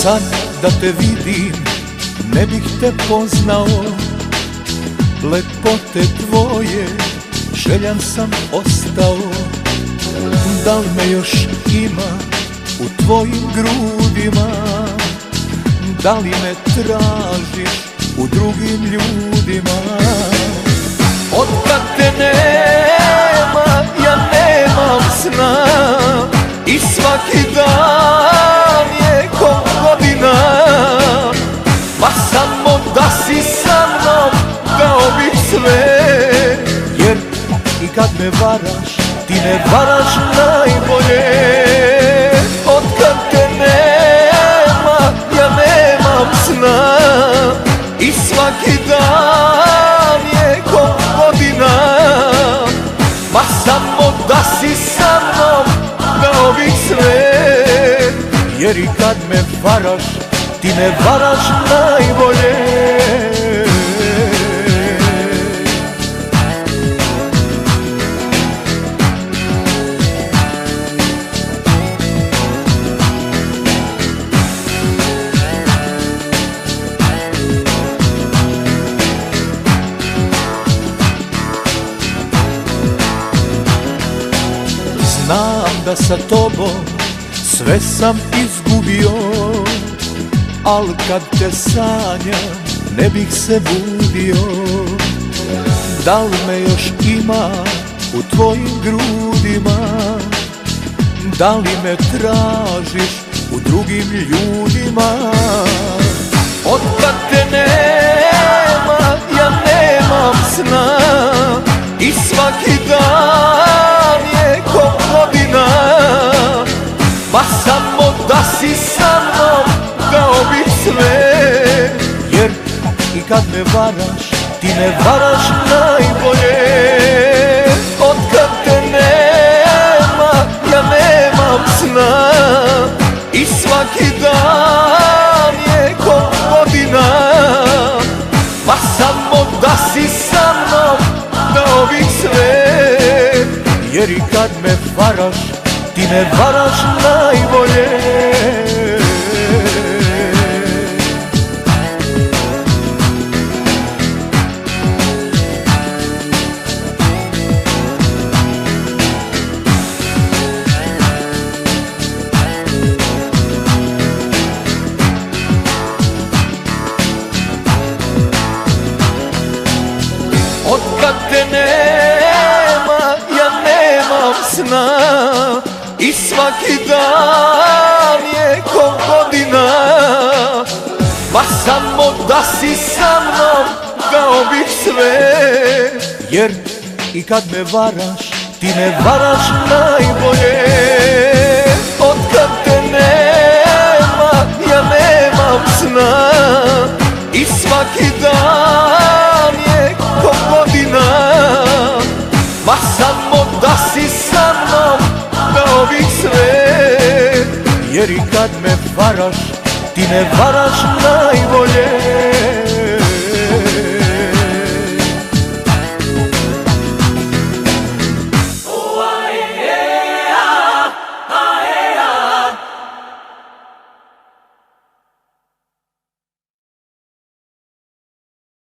Sad da te vidim, ne bih te poznao. Lepote tvoje, željan sam ostao. Da li me još ima u tvojim grudima? Da li me tražiš u drugim ljudima? Otkad te nema, ja nemam sna. I svaki dan je ko godina. Pa samo da si sa mnom, dao bih sve. Jer i kad me varaš, ti ne varaš najbolje. Otkad te nema, ja nemam sna. I svaki dan je ko godina. Pa samo da si sa mnom, dao bih sve. Jer i kad me varaš, ti ne varaš najbolje. Znam da sa tobom sve sam izgubio, al kad te sanjam ne bih se budio. Da li me još ima u tvojim grudima? Da li me tražiš u drugim ljudima? Otkad te nema, ja nemam sna. I svaki dan je ko godina. Pa samo da si sa mnom, dao bih sve. Jer i kad me varaš, ti ne varaš najbolje. Otkad te nema, ja nemam sna. I svaki dan je ko godina. Pa samo da si sa mnom, dao bih sve. Jer i kad me varaš, ti ne varaš najbolje. Otkad te nema, ja nemam sna. I svaki dan je ko godina. Pa samo da si sa mnom, dao bih sve. Jer i kad me varaš, ti ne varaš najbolje. Otkad te nema, ja nemam sna. I svaki dan je ko godina. Pa samo da si sa mnom, dao bih sve. Jer i kad me varaš, ti ne varaš najbolje.